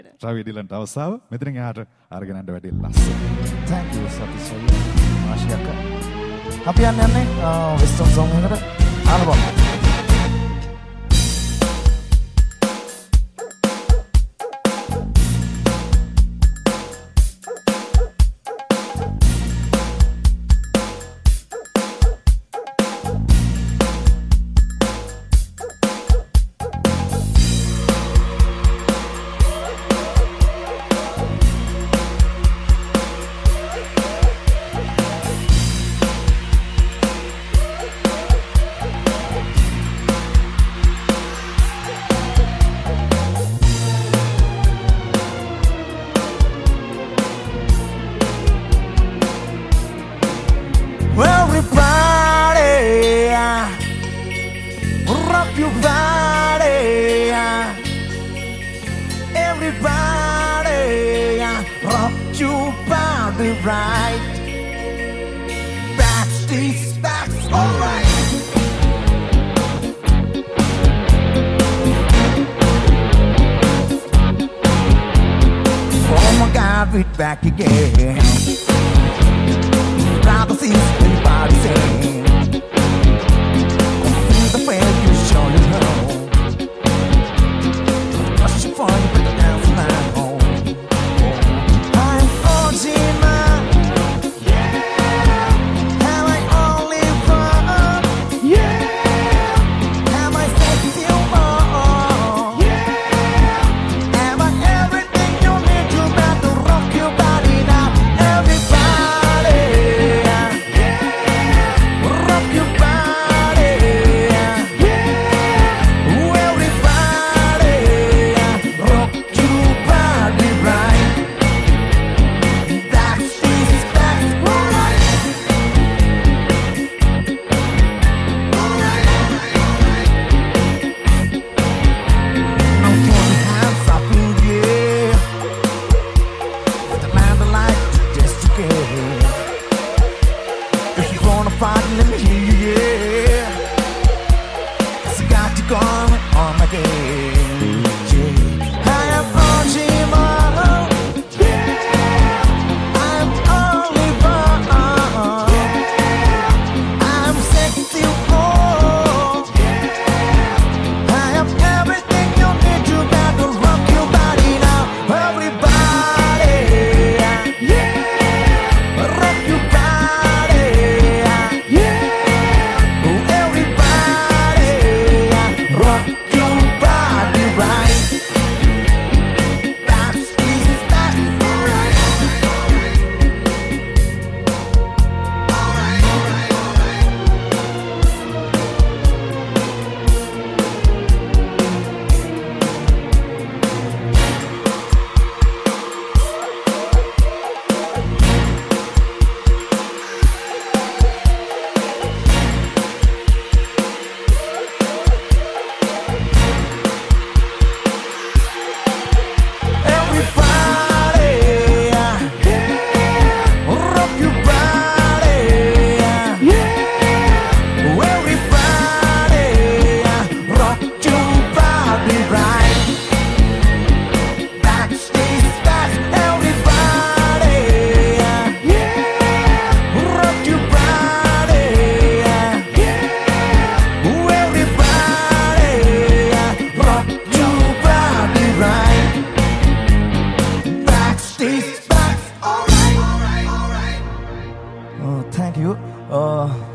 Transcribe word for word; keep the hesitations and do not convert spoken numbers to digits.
Ravi Dylan Tavasawa, මෙතනින් එහාට අරගෙන යන්න වැඩි ලස්සන. Thank you සතිසොය මාෂියක. අපි යන්නේ යන්නේ වෙස්ටර්න් සෝන් එකකට ආල්බම්. Rock your body, everybody, rock your body right. That's this, that's alright. Oh my God, we're back again. Rather see everybody sing. Let me hear you, yeah. 'Cause I got you going on my game, yeah. I am on G-Mo, yeah. I am only born, yeah. I am sexy, oh, yeah. I am everything you need to got to rock your body now, everybody, yeah. Rock your body. Thank you. Uh,